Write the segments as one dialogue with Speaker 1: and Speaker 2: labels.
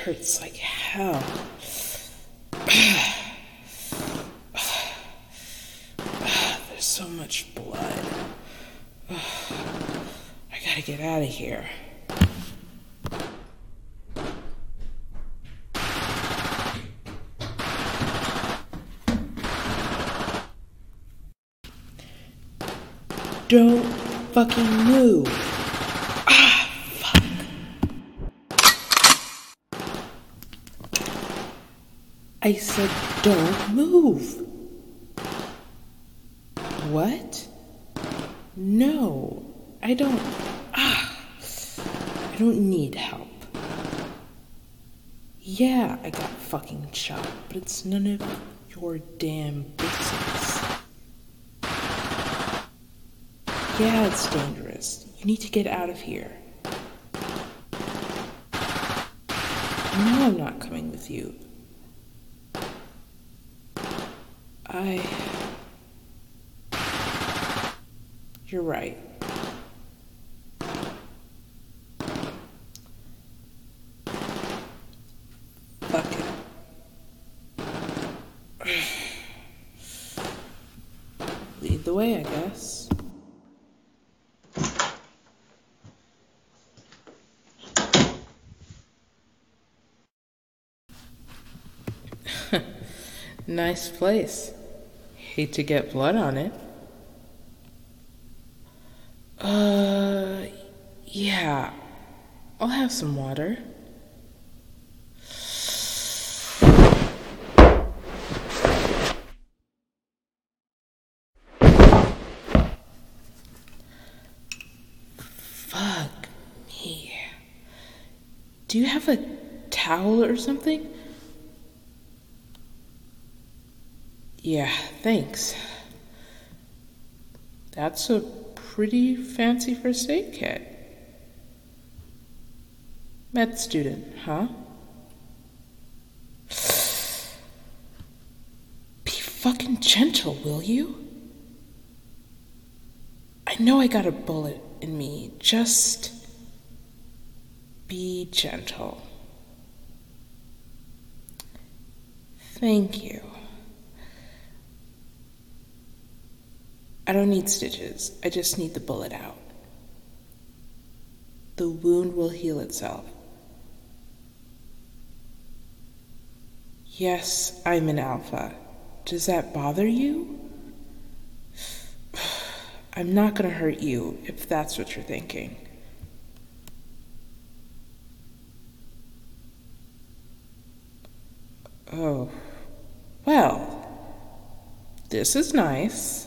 Speaker 1: hurts like hell. There's so much blood. I gotta get out of here. Don't fucking move. Fuck. I said don't move. What? No, I don't. I don't need help. Yeah, I got fucking shot, but it's none of your damn business. Yeah, it's dangerous. You need to get out of here. No, I'm not coming with you. You're right. Fuck it. Lead the way, I guess. Nice place. Hate to get blood on it. Yeah. I'll have some water. Fuck me. Do you have a towel or something? Yeah, thanks. That's a pretty fancy first aid kit. Med student, huh? Be fucking gentle, will you? I know I got a bullet in me. Just be gentle. Thank you. I don't need stitches. I just need the bullet out. The wound will heal itself. Yes, I'm an alpha. Does that bother you? I'm not gonna hurt you, if that's what you're thinking. Oh, well, this is nice.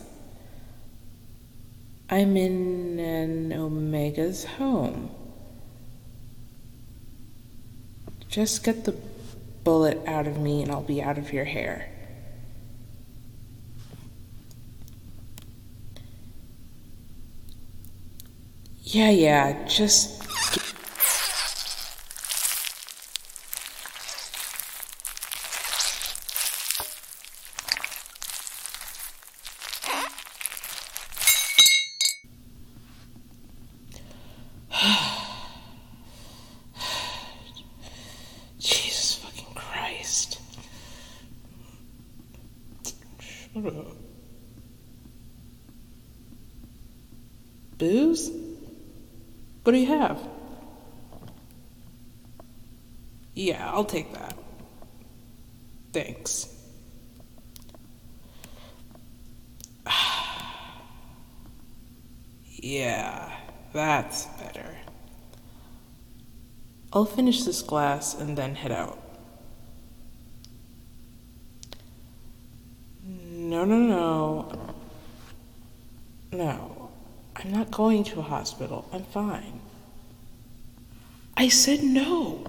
Speaker 1: I'm in an Omega's home. Just get the bullet out of me and I'll be out of your hair. Yeah, just... Jesus fucking Christ. Shut up. Booze? What do you have? Yeah, I'll take that. Thanks. Yeah, that's better. I'll finish this glass and then head out. No, I'm not going to a hospital. I'm fine. I said no.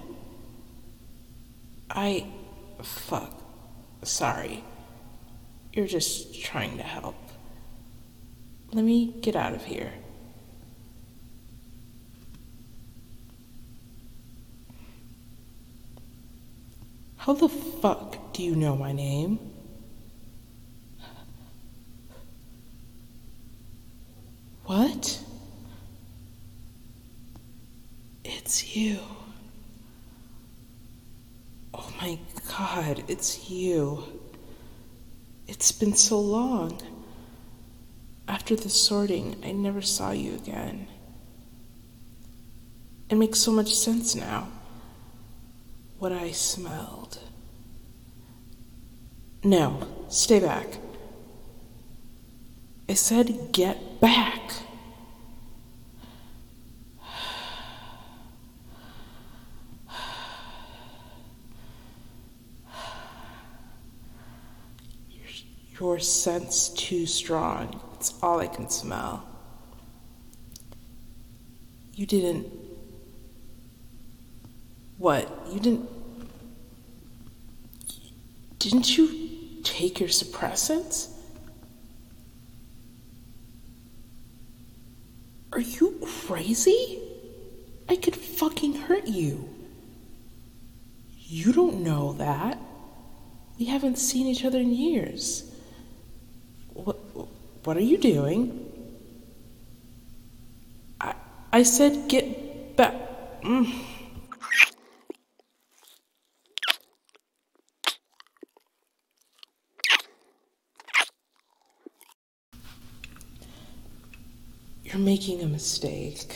Speaker 1: Fuck. Sorry. You're just trying to help. Let me get out of here. How the fuck do you know my name? What? It's you. God, it's you. It's been so long. After the sorting, I never saw you again. It makes so much sense now. What I smelled. No, stay back. I said get back. Your scent's too strong. It's all I can smell. You didn't... What? You didn't... Didn't you take your suppressants? Are you crazy? I could fucking hurt you. You don't know that. We haven't seen each other in years. What are you doing? I said get back. You're making a mistake.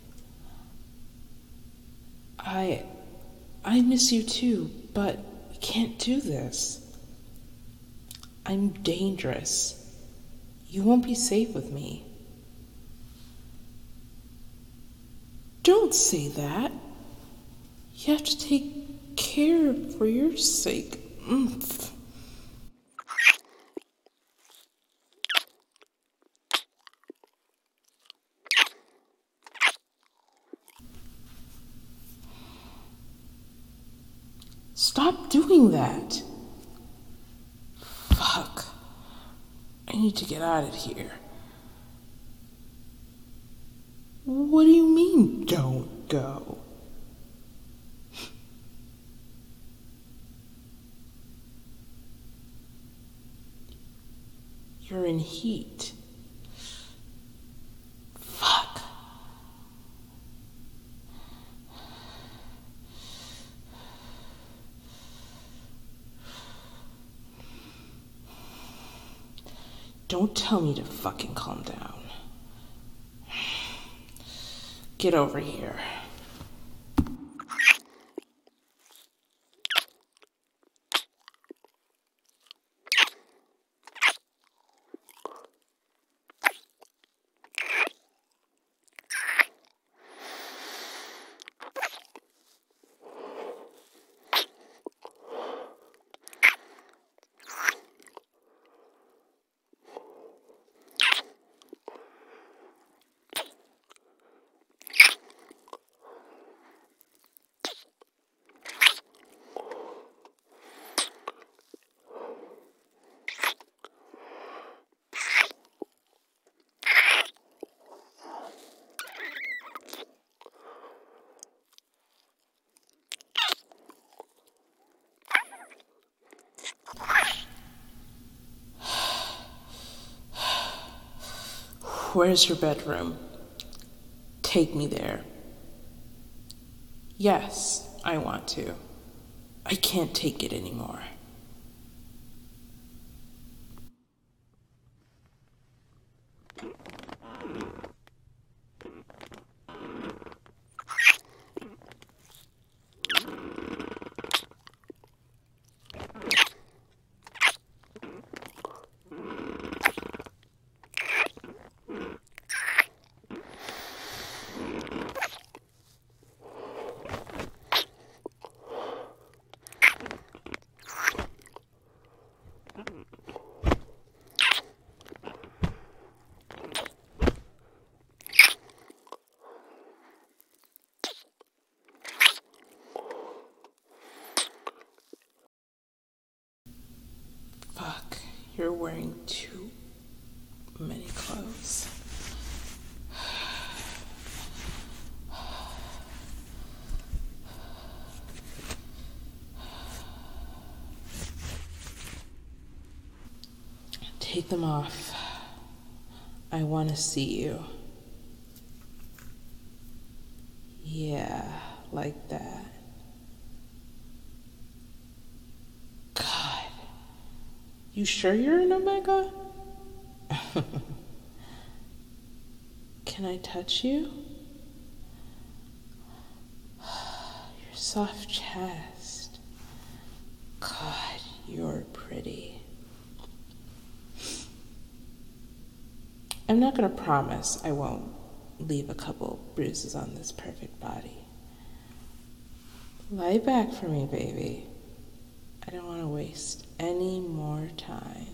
Speaker 1: I miss you too, but we can't do this. I'm dangerous. You won't be safe with me. Don't say that. You have to take care for your sake. Stop doing that. Fuck. I need to get out of here. What do you mean, don't go? You're in heat. Fuck. Don't tell me to fucking calm down. Get over here. Where's your bedroom? Take me there. Yes, I want to. I can't take it anymore. Fuck, you're wearing too many clothes. Take them off. I want to see you. Yeah, like that. You sure you're an Omega? Can I touch you? Your soft chest. God, you're pretty. I'm not going to promise I won't leave a couple bruises on this perfect body. Lie back for me, baby. I don't want to waste any more time.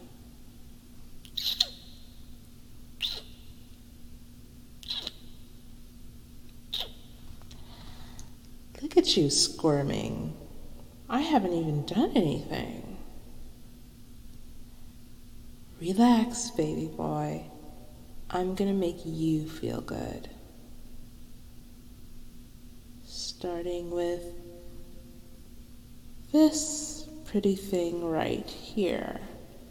Speaker 1: Look at you squirming. I haven't even done anything. Relax, baby boy. I'm gonna make you feel good. Starting with this pretty thing right here.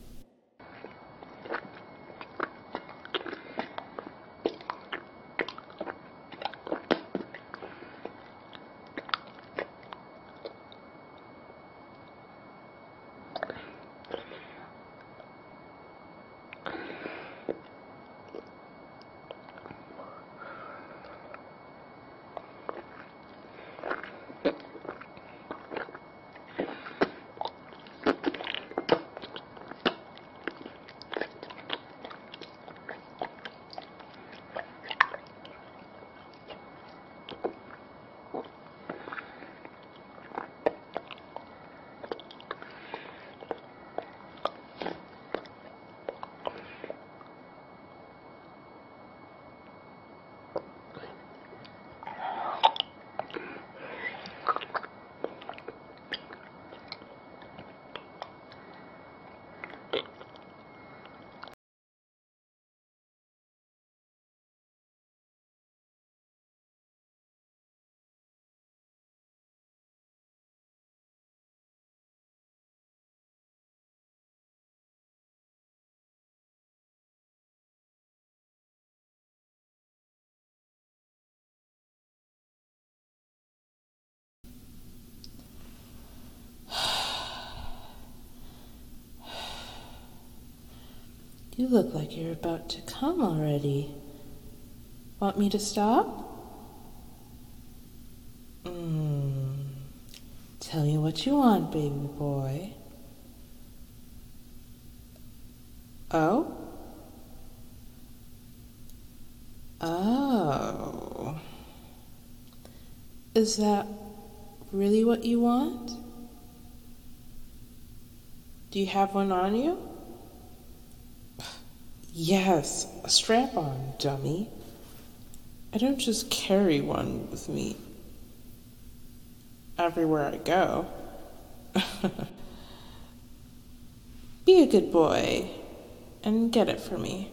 Speaker 1: You look like you're about to come already. Want me to stop? Tell me what you want, baby boy. Oh? Oh. Is that really what you want? Do you have one on you? Yes, a strap-on, dummy. I don't just carry one with me everywhere I go. Be a good boy and get it for me.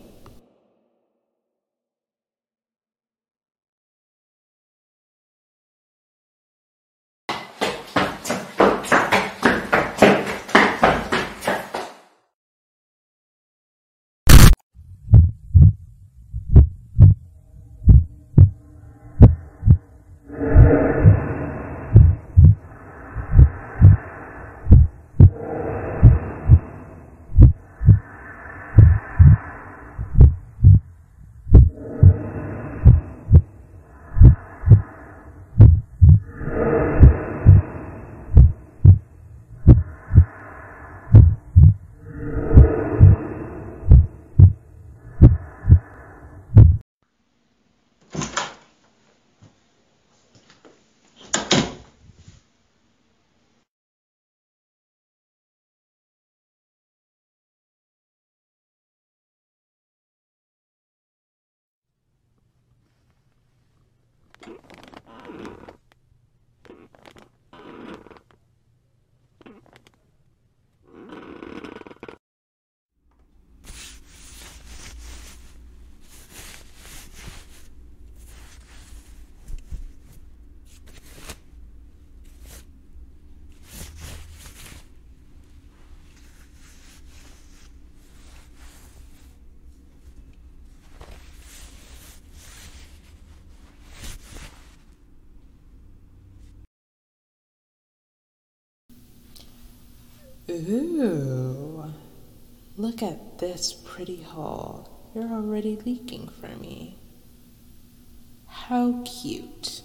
Speaker 1: Ooh, Look at this pretty hole. You're already leaking for me. How cute.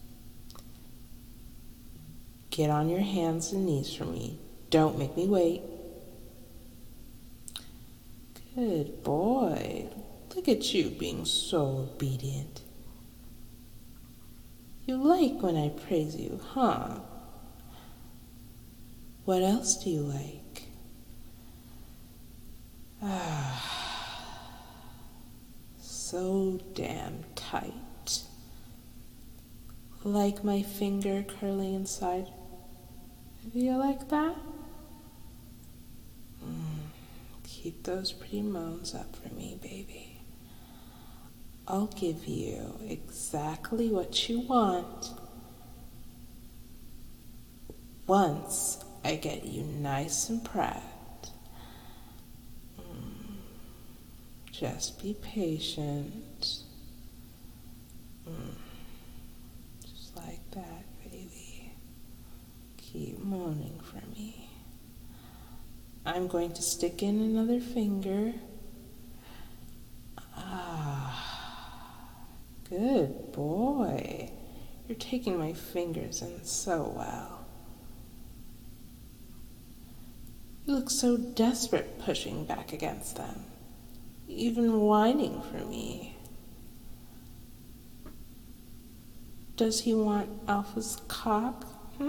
Speaker 1: Get on your hands and knees for me. Don't make me wait. Good boy. Look at you being so obedient. You like when I praise you, huh? What else do you like? So damn tight. Like my finger curling inside? Do you like that? Keep those pretty moans up for me, baby. I'll give you exactly what you want once I get you nice and proud. Just be patient. Just like that, baby. Keep moaning for me. I'm going to stick in another finger. Good boy. You're taking my fingers in so well. You look so desperate pushing back against them, even whining for me. Does he want Alpha's cock?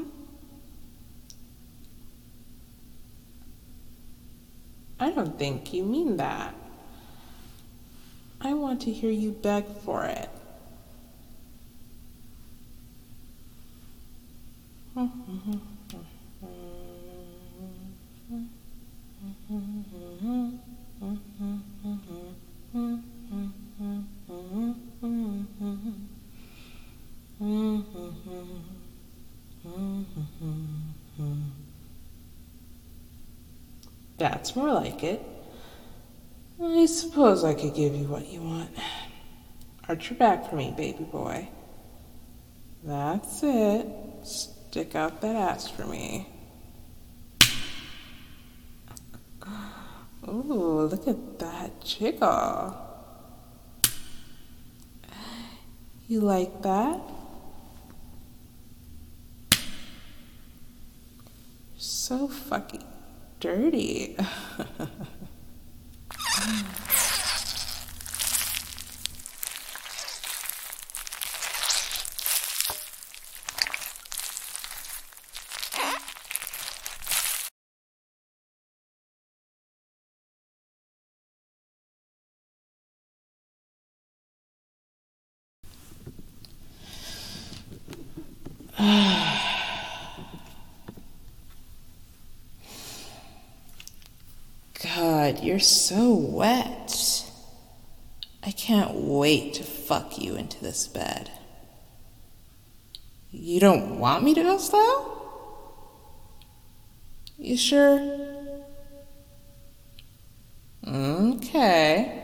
Speaker 1: I don't think you mean that. I want to hear you beg for it. That's more like it. I suppose I could give you what you want. Arch your back for me, baby boy. That's it. Stick out that ass for me. Ooh, look at that jiggle. You like that? You're so fucking dirty. God, you're so wet. I can't wait to fuck you into this bed. You don't want me to go slow? You sure? Okay.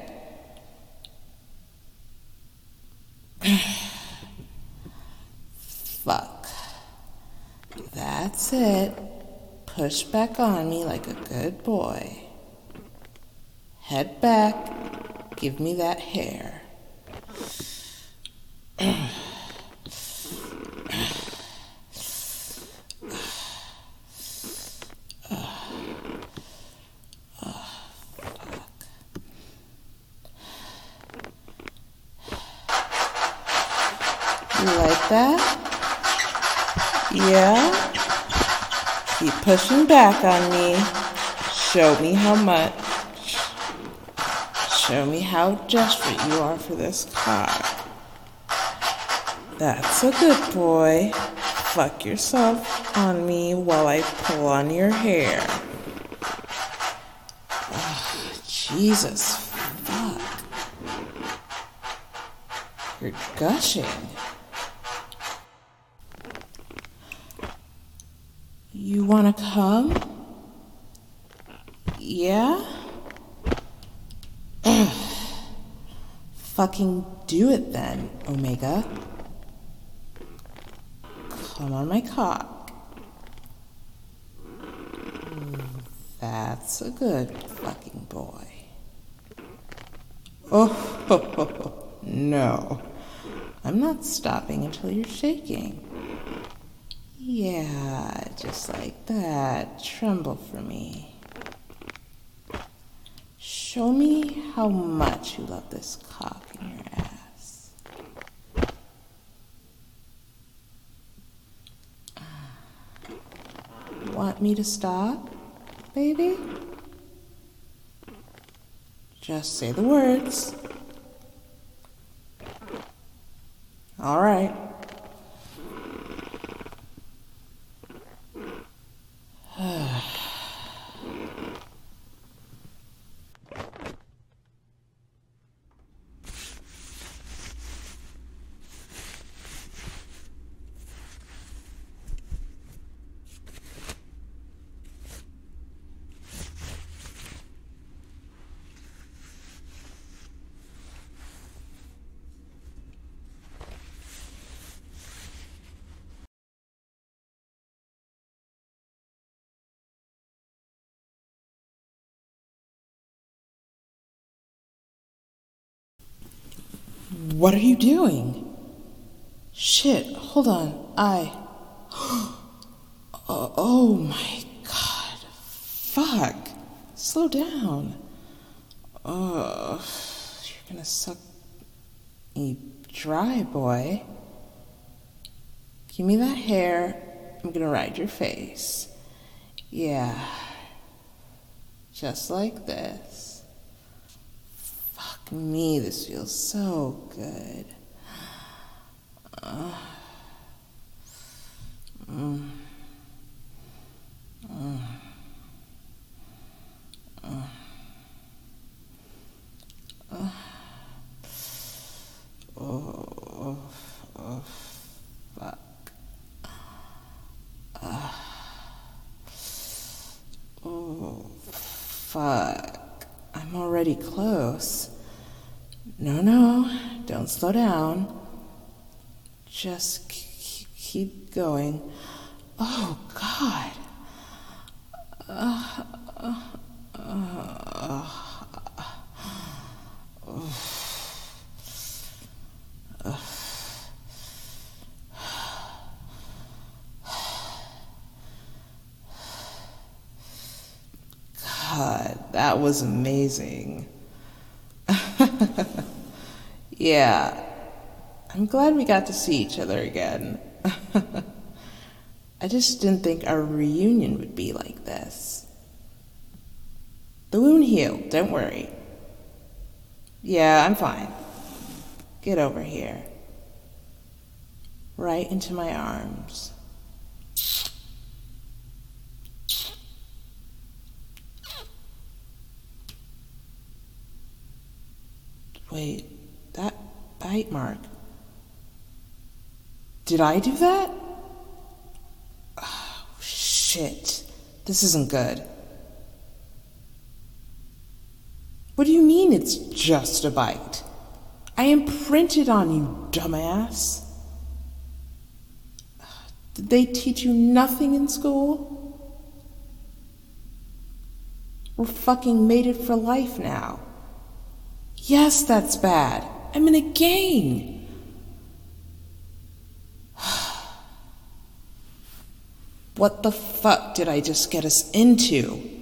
Speaker 1: Fuck. That's it. Push back on me like a good boy. Head back. Give me that hair. You like that? Yeah? Keep pushing back on me. Show me how much. Show me how desperate you are for this cock. That's a good boy. Fuck yourself on me while I pull on your hair. Oh, Jesus, fuck. You're gushing. You wanna come? Yeah? Fucking do it then, Omega. Come on my cock. That's a good fucking boy. Oh, no. I'm not stopping until you're shaking. Yeah, just like that. Tremble for me. Show me how much you love this cock in your ass. Want me to stop, baby? Just say the words. All right. What are you doing? Shit, hold on. Oh my god. Fuck. Slow down. You're gonna suck me dry, boy. Give me that hair. I'm gonna ride your face. Yeah. Just like this. Fuck me, this feels so good. Fuck. Fuck. I'm already close. No, don't slow down. Just keep going. Oh, God. God, that was amazing. Yeah, I'm glad we got to see each other again. I just didn't think our reunion would be like this. The wound healed, don't worry. Yeah, I'm fine. Get over here. Right into my arms. Wait, that bite mark. Did I do that? Oh, shit. This isn't good. What do you mean it's just a bite? I imprinted on you, dumbass. Did they teach you nothing in school? We're fucking mated for life now. Yes, that's bad. I'm in a gang. What the fuck did I just get us into?